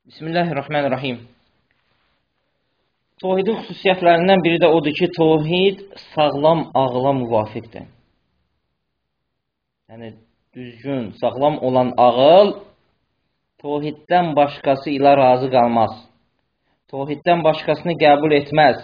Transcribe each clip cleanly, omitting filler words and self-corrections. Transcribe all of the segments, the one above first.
Bismillahirrahmanirrahim. Tohidin xüsusiyyətlərindən biri də odur ki, tohid sağlam ağla müvafiqdir. Yəni, düzgün, sağlam olan ağıl tohiddən başqası ilə razı qalmaz. Tohiddən başqasını qəbul etməz.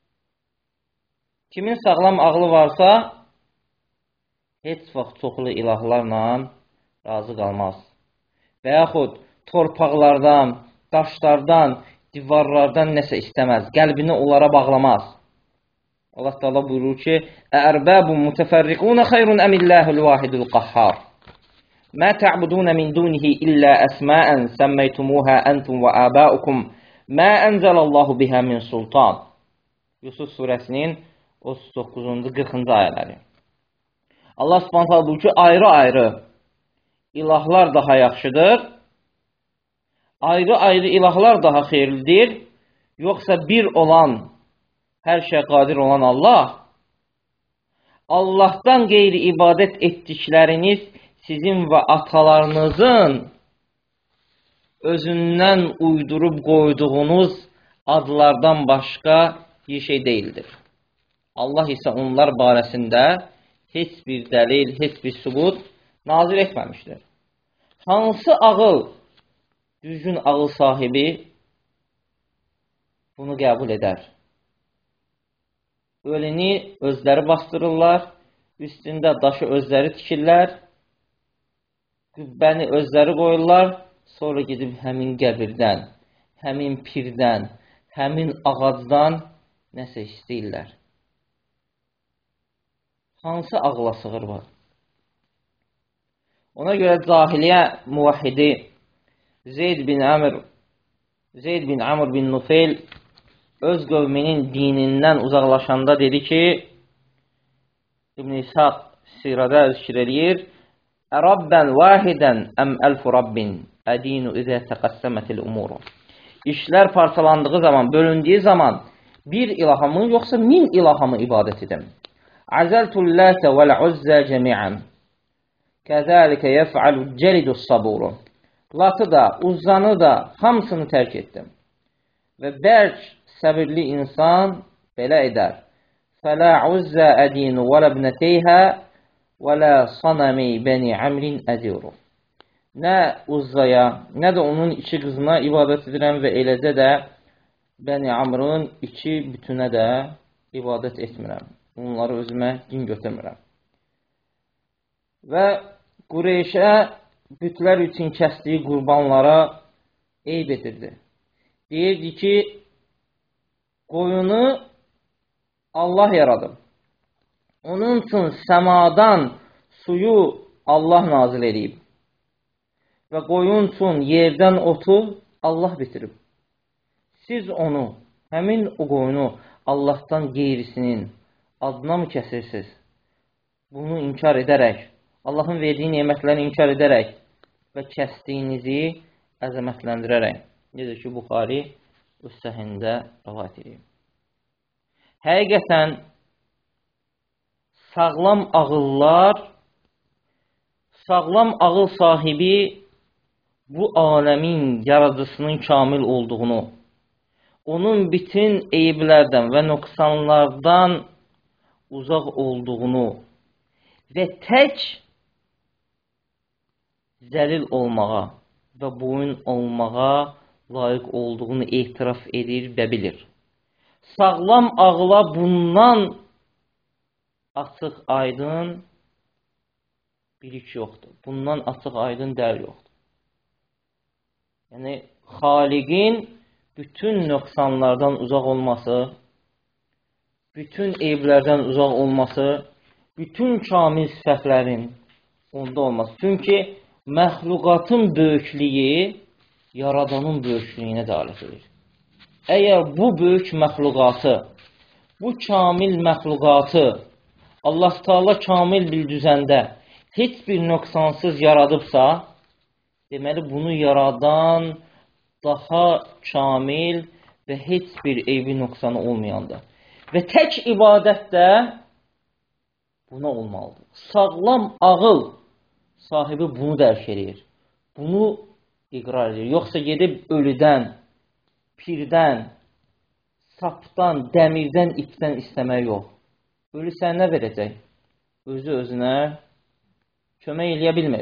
Kimin sağlam ağlı varsa, heç vaxt çoxlu ilahlarla razı qalmaz. Və yaxud torpaqlardan, daşlardan, divarlardan nəsə istəməz. Qəlbini onlara bağlamaz. Allah Teala buyurur ki: "Ərbabun mutəfərriqun xeyrun emillahul vahidul qahhar. Ma ta'budun min dunihi illa asma'an sammaytumuha antum wa aba'ukum ma anzalallahu biha min sultan." Yusuf surəsinin 39-cu 40-cı ayələri. Allah Subhanahu taala buyurur ki, ayrı-ayrı ilahlar daha yaxşıdır. Ayrı-ayrı ilahlar daha xeyirlidir. Yoxsa bir olan, hər şey qadir olan Allah, Allahdan qeyri ibadət etdikləriniz sizin və atalarınızın özündən uydurub qoyduğunuz adlardan başqa bir şey deyildir. Allah isə onlar barəsində heç bir dəlil, heç bir sübut nazil etməmişdir. Hansı ağıl, düzgün ağıl sahibi bunu qəbul edər? Ölünü özləri bastırırlar, üstündə daşı özləri tikirlər, qübbəni özləri qoyurlar, sonra gedib həmin qəbirdən, həmin pirdən, həmin ağacdan nəsə istəyirlər. Hansı ağla sığır var? Ona görə cahiliyyə muvahhidi Zeyd bin Amr bin Nufeyl öz qövminin dinindən uzaqlaşanda dedi ki, İbn İshaq sirada zikr eləyir, "Ərabban vahidən əm elfu rabbin ədinu izə təqəssəmətil umuru." İşlər parçalandığı zaman, bölündüyü zaman bir ilahamı yoxsa min ilahamı ibadət edim. Azəltul lətə vəl-uzzə cəmiən. Kəzəlikə yəf'alul cəlidus saburu. Latı da, Uzzanı da hamısını tərk etdim. Və bərk səbirli insan belə edər. Fələ uzzə ədinu və ləbnəteyhə və lə sanəmi bəni əmrin əziru. Nə Uzzaya, nə də onun iki qızına ibadət edirəm və eləcə də Bəni Amrın iki bütünə də ibadət etmirəm. Onları özümə din götürmürəm. Və Qureyşə bütlər üçün kəsdiyi qurbanlara eyb edirdi. Deyirdi ki, qoyunu Allah yaradıb. Onun üçün səmadan suyu Allah nazil edib. Və qoyun üçün yerdən otu Allah bitirib. Siz onu, həmin o qoyunu Allahdan qeyrisinin adına mı kəsirsiniz? Bunu inkar edərək, Allahın verdiyi nemətləri inkar edərək və kəsdiyinizi əzəmətləndirərək. Necə ki, Buxari öz səhində rəvayət edir. Həqiqətən, sağlam ağıllar, sağlam ağıl sahibi bu aləmin yaradıcısının kamil olduğunu, onun bütün eyiblərdən və nöqsanlardan uzaq olduğunu və tək zəlil olmağa və boyun olmağa layiq olduğunu etiraf edir və bilir. Sağlam ağla bundan açıq aydın bilik yoxdur. Bundan açıq aydın dəlil yoxdur. Yəni, Xaliqin bütün nöqsanlardan uzaq olması, bütün eyblərdən uzaq olması, bütün kamil sifətlərin onda olması. Çünki məxluqatın böyüklüyü yaradanın böyüklüyünə dəlalət edir. Əgər bu böyük məxluqatı, bu kamil məxluqatı Allah Teala kamil bir düzəndə heç bir nöqsansız yaradıbsa, deməli bunu yaradan daha kamil və heç bir eybi nöqsanı olmayandır. Və tək ibadət də buna olmalıdır. Sağlam ağıl sahibi bunu dərk edir. Bunu iqrar edir. Yoxsa gedib ölüdən, pirdən, sapdan, dəmirdən, ipdən istəmək yox. Ölü sənə nə verəcək? Özü özünə kömək eləyə bilmir.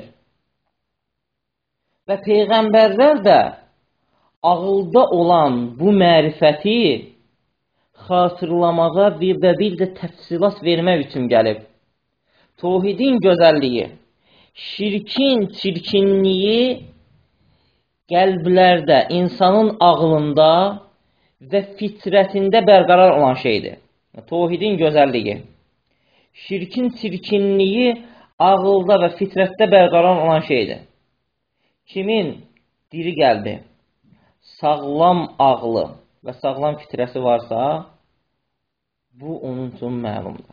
Və Peyğəmbərlər də ağılda olan bu mərifəti xatırlamağa və bir də təfsilat vermək üçün gəlib. Tohidin gözəlliyi, şirkin çirkinliyi qəlblərdə, insanın ağlında və fitrətində bərqərar olan şeydir. Tohidin gözəlliyi, şirkin çirkinliyi ağılda və fitrətdə bərqərar olan şeydir. Kimin diri qəlbi, sağlam ağlı və sağlam fitrəsi varsa, bu onun üçün məlumdur.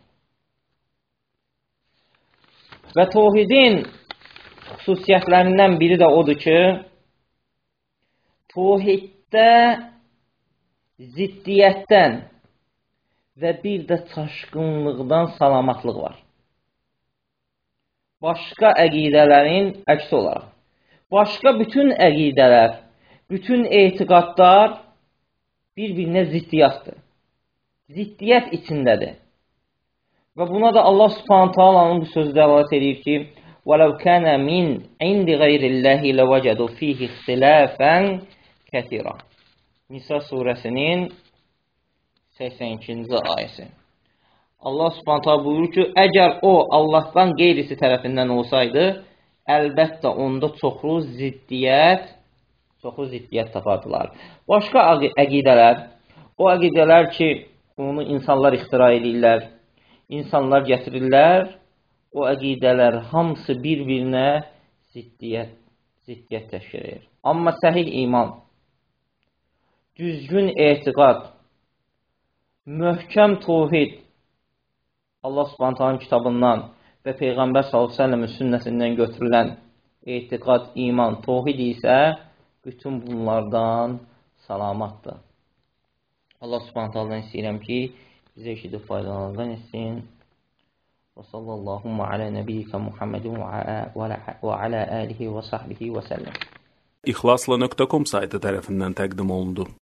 Və tohidin xüsusiyyətlərindən biri də odur ki, tohiddə ziddiyyətdən və bir də çaşqınlıqdan salamatlıq var. Başqa əqidələrin əksi olaraq. Başqa bütün əqidələr, bütün etiqadlar bir-birinə ziddiyyətdir. Ziddiyyət içindədir. Və buna da Allah Subhanahu taalanın bu sözü dəlalət edir ki: "Vəlau kana min indi qeyrillahi lawajadu fihi ihtilafan katira." Nisa surəsinin 82-ci ayəsi. Allah Subhanahu taala buyurur ki, əgər o Allahdan qeyrisi tərəfindən olsaydı, əlbəttə onda çoxlu ziddiyyət tapardılar. Başqa əqidələr, o əqidələr ki, onu insanlar ixtira edirlər, insanlar gətirirlər, o əqidələr hamısı bir-birinə ziddiyyət təşkil edir. Amma səhih iman, düzgün etiqad, möhkəm tohid, Allah Subhanahu kitabından və Peyğəmbər s.ə.v-in sünnəsindən götürülən etiqad, iman, tohid isə bütün bunlardan salamatdır. Allah Subhanahu istəyirəm ki, bizə eşidib faydalardan etsin. Və sallallahu alə nəbiyyikə Muhammedin və alə alihi və sahbihi və səlləm. İxlasla.com saytı tərəfindən təqdim olundu.